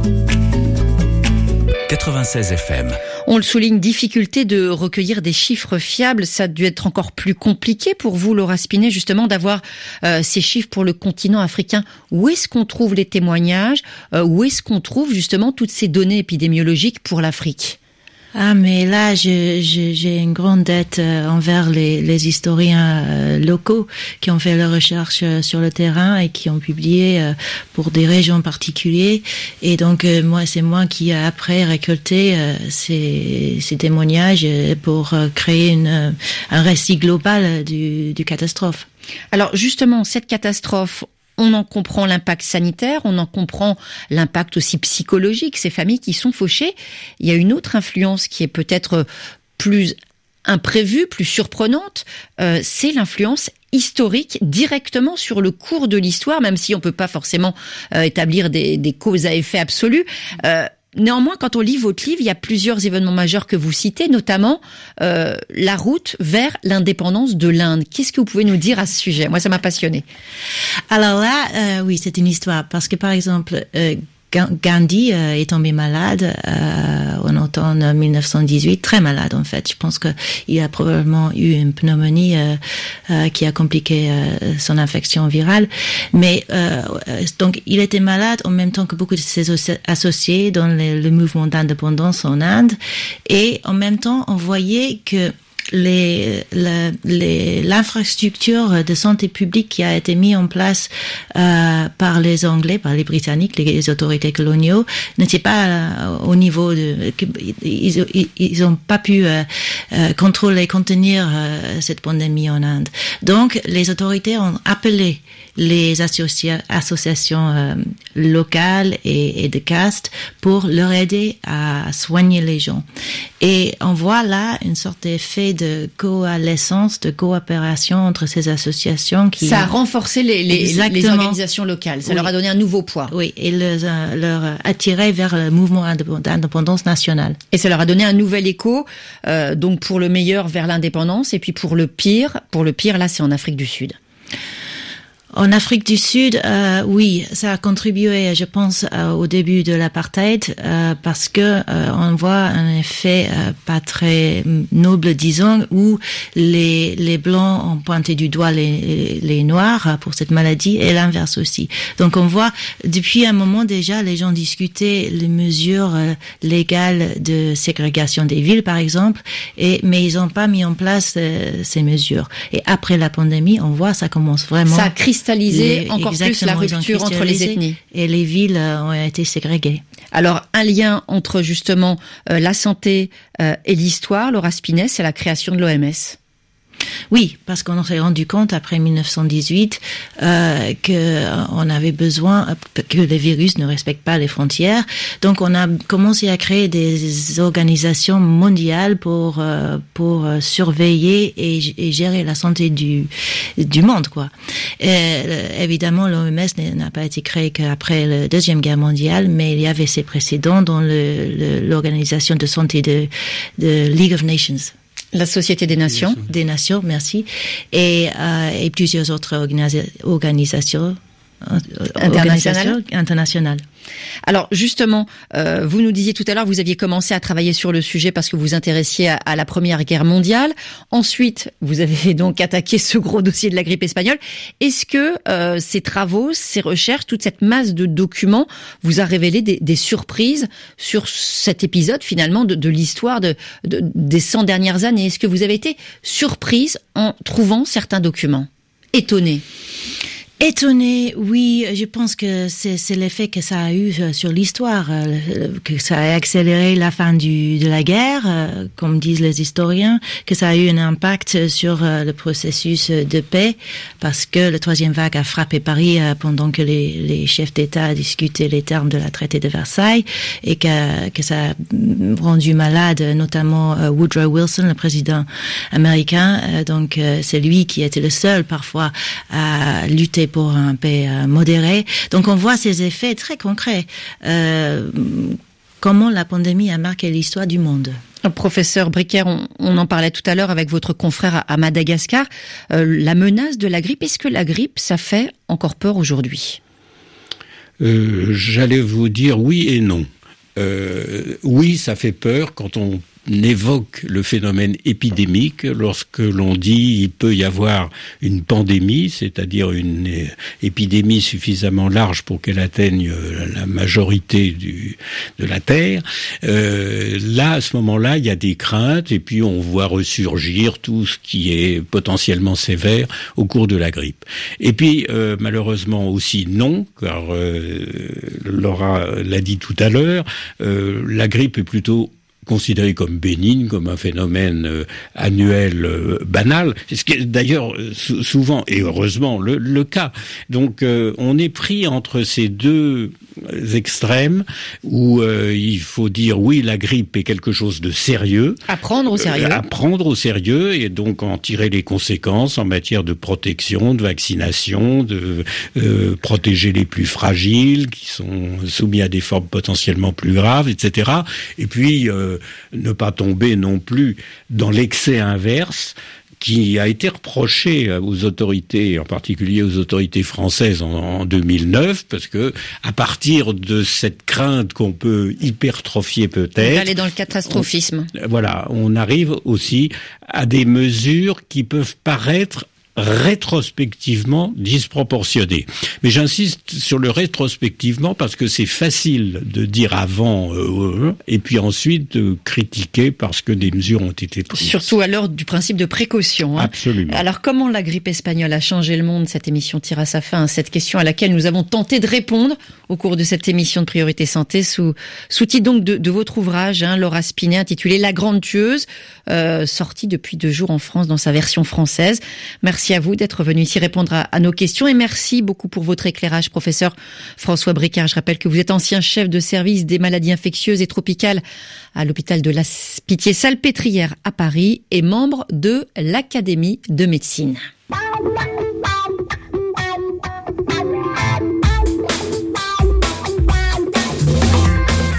quatre-vingt-seize F M. On le souligne, difficulté de recueillir des chiffres fiables. Ça a dû être encore plus compliqué pour vous, Laura Spinet, justement, d'avoir euh, ces chiffres pour le continent africain. Où est-ce qu'on trouve les témoignages? euh, Où est-ce qu'on trouve justement toutes ces données épidémiologiques pour l'Afrique? Ah, mais là, je, je, j'ai une grande dette euh, envers les, les historiens euh, locaux qui ont fait leurs recherches euh, sur le terrain et qui ont publié euh, pour des régions particulières. Et donc, euh, moi, c'est moi qui ai après récolté euh, ces, ces témoignages pour euh, créer une, un récit global du, du catastrophe. Alors, justement, cette catastrophe, on en comprend l'impact sanitaire, on en comprend l'impact aussi psychologique, ces familles qui sont fauchées. Il y a une autre influence qui est peut-être plus imprévue, plus surprenante, euh, c'est l'influence historique directement sur le cours de l'histoire, même si on peut pas forcément euh, établir des, des causes à effet absolus. Euh, Néanmoins, quand on lit votre livre, il y a plusieurs événements majeurs que vous citez, notamment euh, la route vers l'indépendance de l'Inde. Qu'est-ce que vous pouvez nous dire à ce sujet? Moi, ça m'a passionné. Alors là, euh, oui, c'est une histoire, parce que par exemple, euh, Gandhi euh, est tombé malade euh, en automne mille neuf cent dix-huit, très malade en fait. Je pense que il a probablement eu une pneumonie euh, euh, qui a compliqué euh, son infection virale. Mais euh, donc il était malade en même temps que beaucoup de ses associés dans le, le mouvement d'indépendance en Inde, et en même temps on voyait que les, la, les, l'infrastructure de santé publique qui a été mise en place euh, par les Anglais, par les Britanniques, les autorités coloniaux, n'était pas euh, au niveau de, ils, ils, ils ont pas pu euh, euh, contrôler, contenir euh, cette pandémie en Inde. Donc, les autorités ont appelé les associa- associations euh, locales et, et de castes pour leur aider à soigner les gens. Et on voit là une sorte d'effet de coalescence, de coopération entre ces associations qui... Ça a renforcé les, les, les organisations locales, ça oui. leur a donné un nouveau poids. Oui, et leur, leur attiré vers le mouvement d'indépendance nationale. Et ça leur a donné un nouvel écho, euh, donc pour le meilleur vers l'indépendance, et puis pour le pire, pour le pire là c'est en Afrique du Sud. En Afrique du Sud, euh, oui, ça a contribué, je pense, euh, au début de l'apartheid, euh, parce que euh, on voit un effet euh, pas très noble, disons, où les les blancs ont pointé du doigt les les noirs pour cette maladie et l'inverse aussi. Donc on voit depuis un moment déjà, les gens discutaient les mesures euh, légales de ségrégation des villes, par exemple, et mais ils n'ont pas mis en place euh, ces mesures. Et après la pandémie, on voit ça commence vraiment. Ça a cristalliser encore plus la rupture entre les ethnies. Et les villes ont été ségrégées. Alors, un lien entre justement euh, la santé euh, et l'histoire, Laura Spinet, c'est la création de l'O M S. Oui, parce qu'on s'est rendu compte après mille neuf cent dix-huit euh, que on avait besoin que les virus ne respectent pas les frontières. Donc on a commencé à créer des organisations mondiales pour euh, pour surveiller et, et gérer la santé du du monde, quoi. Et, évidemment, l'O M S n'a pas été créée qu'après la Deuxième Guerre mondiale, mais il y avait ses précédents dans le, le, l'organisation de santé de de League of Nations. La Société des Nations. Des Nations, merci. Et, euh, et plusieurs autres organisa- organisations internationales. internationales. Alors justement, euh, vous nous disiez tout à l'heure, vous aviez commencé à travailler sur le sujet parce que vous vous intéressiez à, à la Première Guerre mondiale. Ensuite, vous avez donc attaqué ce gros dossier de la grippe espagnole. Est-ce que euh, ces travaux, ces recherches, toute cette masse de documents vous a révélé des, des surprises sur cet épisode finalement de, de l'histoire de, de, des cent dernières années? Est-ce que vous avez été surprise en trouvant certains documents? Étonnée? Étonné, oui, je pense que c'est, c'est l'effet que ça a eu sur l'histoire, que ça a accéléré la fin du, de la guerre, comme disent les historiens, que ça a eu un impact sur le processus de paix, parce que la troisième vague a frappé Paris pendant que les, les chefs d'État discutaient les termes de la traité de Versailles, et que, que ça a rendu malade notamment Woodrow Wilson, le président américain. Donc c'est lui qui était le seul parfois à lutter pour un paix euh, modéré. Donc on voit ces effets très concrets. Euh, comment la pandémie a marqué l'histoire du monde. Professeur Bricaire, on, on en parlait tout à l'heure avec votre confrère à, à Madagascar. Euh, la menace de la grippe, est-ce que la grippe, ça fait encore peur aujourd'hui ? euh, J'allais vous dire oui et non. Euh, oui, ça fait peur quand on évoque le phénomène épidémique, lorsque l'on dit il peut y avoir une pandémie, c'est-à-dire une épidémie suffisamment large pour qu'elle atteigne la majorité du, de la Terre. Euh, là, à ce moment-là, il y a des craintes et puis on voit ressurgir tout ce qui est potentiellement sévère au cours de la grippe. Et puis, euh, malheureusement aussi non, car euh, Laura l'a dit tout à l'heure, euh, la grippe est plutôt considéré comme bénigne, comme un phénomène euh, annuel euh, banal, ce qui est d'ailleurs euh, souvent et heureusement le, le cas. Donc euh, on est pris entre ces deux extrêmes où euh, il faut dire oui, la grippe est quelque chose de sérieux, à prendre au sérieux, euh, à prendre au sérieux et donc en tirer les conséquences en matière de protection, de vaccination, de euh, protéger les plus fragiles qui sont soumis à des formes potentiellement plus graves, et cetera. Et puis euh, ne pas tomber non plus dans l'excès inverse qui a été reproché aux autorités, en particulier aux autorités françaises en, en deux mille neuf, parce que à partir de cette crainte qu'on peut hypertrophier peut-être, aller dans le catastrophisme. On, voilà, on arrive aussi à des mesures qui peuvent paraître rétrospectivement disproportionné. Mais j'insiste sur le rétrospectivement parce que c'est facile de dire avant euh, et puis ensuite de critiquer parce que des mesures ont été prises. Surtout à l'heure du principe de précaution. Hein. Absolument. Alors comment la grippe espagnole a changé le monde? Cette émission tire à sa fin. Cette question à laquelle nous avons tenté de répondre au cours de cette émission de Priorité Santé sous, sous titre donc de, de votre ouvrage, hein, Laura Spinet, intitulé La Grande Tueuse, euh, sorti depuis deux jours en France dans sa version française. Merci à vous d'être venu ici répondre à, à nos questions et merci beaucoup pour votre éclairage, professeur François Bricaire. Je rappelle que vous êtes ancien chef de service des maladies infectieuses et tropicales à l'hôpital de la Pitié-Salpêtrière à Paris et membre de l'Académie de médecine.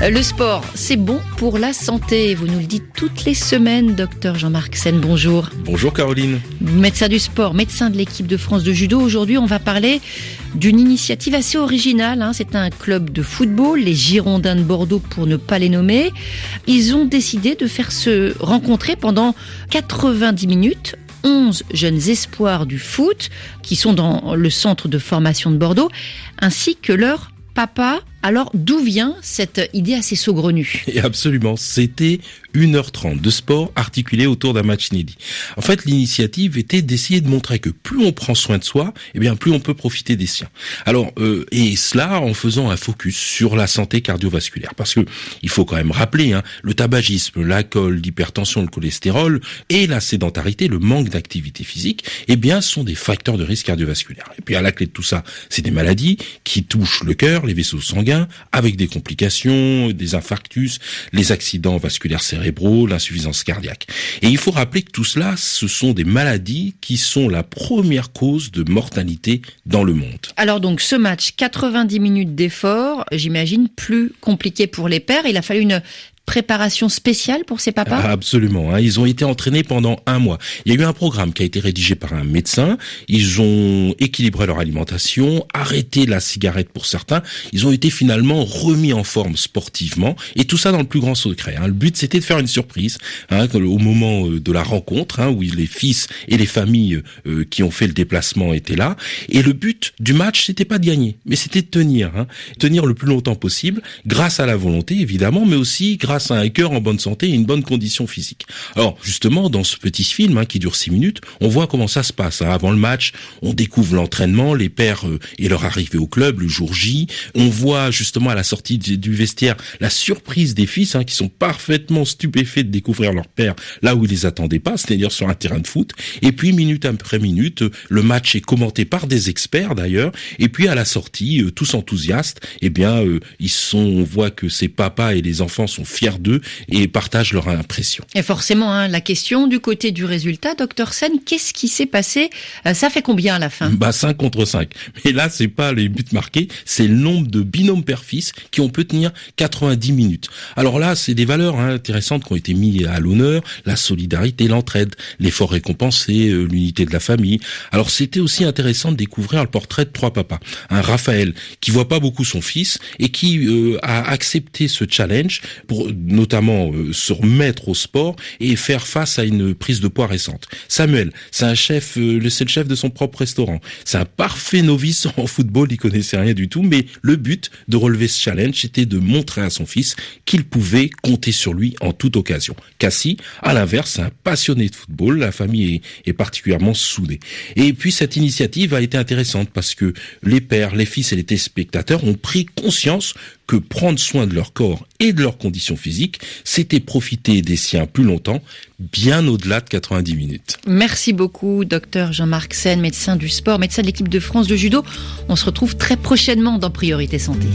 Le sport, c'est bon pour la santé. Vous nous le dites toutes les semaines, docteur Jean-Marc Sen. Bonjour. Bonjour Caroline. Médecin du sport, médecin de l'équipe de France de judo. Aujourd'hui, on va parler d'une initiative assez originale. Hein. C'est un club de football, les Girondins de Bordeaux pour ne pas les nommer. Ils ont décidé de faire se rencontrer pendant quatre-vingt-dix minutes onze jeunes espoirs du foot qui sont dans le centre de formation de Bordeaux, ainsi que leur papa. Alors, d'où vient cette idée assez saugrenue ? Et absolument, c'était une heure trente de sport articulé autour d'un match inédit. En fait, l'initiative était d'essayer de montrer que plus on prend soin de soi, eh bien plus on peut profiter des siens. Alors, euh, et cela en faisant un focus sur la santé cardiovasculaire. Parce que il faut quand même rappeler, hein, le tabagisme, l'alcool, l'hypertension, le cholestérol et la sédentarité, le manque d'activité physique, eh bien sont des facteurs de risque cardiovasculaire. Et puis à la clé de tout ça, c'est des maladies qui touchent le cœur, les vaisseaux sanguins, avec des complications, des infarctus, les accidents vasculaires cérébraux, l'insuffisance cardiaque. Et il faut rappeler que tout cela, ce sont des maladies qui sont la première cause de mortalité dans le monde. Alors donc ce match, quatre-vingt-dix minutes d'effort, j'imagine plus compliqué pour les pères. Il a fallu une préparation spéciale pour ces papas ? Ah, absolument. Hein. Ils ont été entraînés pendant un mois. Il y a eu un programme qui a été rédigé par un médecin. Ils ont équilibré leur alimentation, arrêté la cigarette pour certains. Ils ont été finalement remis en forme sportivement. Et tout ça dans le plus grand secret. Hein. Le but, c'était de faire une surprise hein, au moment de la rencontre, hein, où les fils et les familles euh, qui ont fait le déplacement étaient là. Et le but du match, c'était pas de gagner, mais c'était de tenir. Hein. Tenir le plus longtemps possible, grâce à la volonté, évidemment, mais aussi grâce à un cœur en bonne santé et une bonne condition physique. Alors, justement, dans ce petit film hein, qui dure six minutes, on voit comment ça se passe. Hein. Avant le match, on découvre l'entraînement, les pères euh, et leur arrivée au club, le jour J. On voit justement à la sortie du, du vestiaire la surprise des fils hein, qui sont parfaitement stupéfaits de découvrir leur père là où ils les attendaient pas, c'est-à-dire sur un terrain de foot. Et puis, minute après minute, le match est commenté par des experts d'ailleurs. Et puis, à la sortie, euh, tous enthousiastes, eh bien, euh, ils sont, on voit que ces papas et les enfants sont fiers d'eux et partagent leur impression. Et forcément, hein, la question du côté du résultat, docteur Sen, qu'est-ce qui s'est passé ? euh, Ça fait combien à la fin ? Bah cinq contre cinq. Mais là, c'est pas les buts marqués, c'est le nombre de binômes père-fils qui ont pu tenir quatre-vingt-dix minutes. Alors là, c'est des valeurs hein, intéressantes qui ont été mises à l'honneur, la solidarité, l'entraide, l'effort récompensé, euh, l'unité de la famille. Alors c'était aussi intéressant de découvrir le portrait de trois papas. Un Raphaël qui voit pas beaucoup son fils et qui euh, a accepté ce challenge pour notamment euh, se remettre au sport et faire face à une prise de poids récente. Samuel, c'est un chef, euh, c'est le chef de son propre restaurant. C'est un parfait novice en football, il connaissait rien du tout, mais le but de relever ce challenge, c'était de montrer à son fils qu'il pouvait compter sur lui en toute occasion. Cassie, à l'inverse, c'est un passionné de football, la famille est, est particulièrement soudée. Et puis cette initiative a été intéressante parce que les pères, les fils et les téléspectateurs ont pris conscience que prendre soin de leur corps et de leurs conditions physiques, c'était profiter des siens plus longtemps, bien au-delà de quatre-vingt-dix minutes. Merci beaucoup, docteur Jean-Marc Sen, médecin du sport, médecin de l'équipe de France de judo. On se retrouve très prochainement dans Priorité Santé.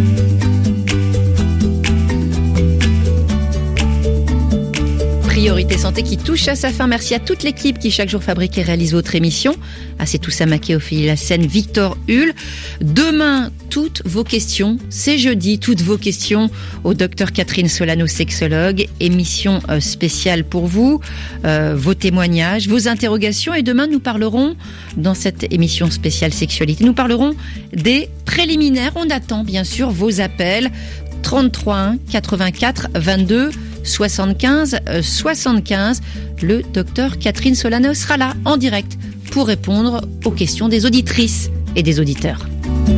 Priorité Santé qui touche à sa fin. Merci à toute l'équipe qui chaque jour fabrique et réalise votre émission. À Setoussa Maké, Ophélie Lassène, Victor Hull. Demain, toutes vos questions. C'est jeudi, toutes vos questions au docteur Catherine Solano, sexologue. Émission euh, spéciale pour vous. Euh, vos témoignages, vos interrogations. Et demain, nous parlerons, dans cette émission spéciale sexualité, nous parlerons des préliminaires. On attend bien sûr vos appels. trente-trois un quatre-vingt-quatre vingt-deux soixante-quinze soixante-quinze. Le docteur Catherine Solano sera là en direct pour répondre aux questions des auditrices et des auditeurs.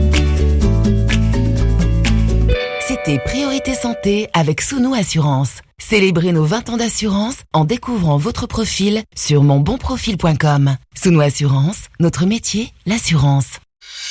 C'était Priorité Santé avec Sounou Assurance. Célébrez nos vingt ans d'assurance en découvrant votre profil sur mon bon profil point com. Sounou Assurance, notre métier, l'assurance.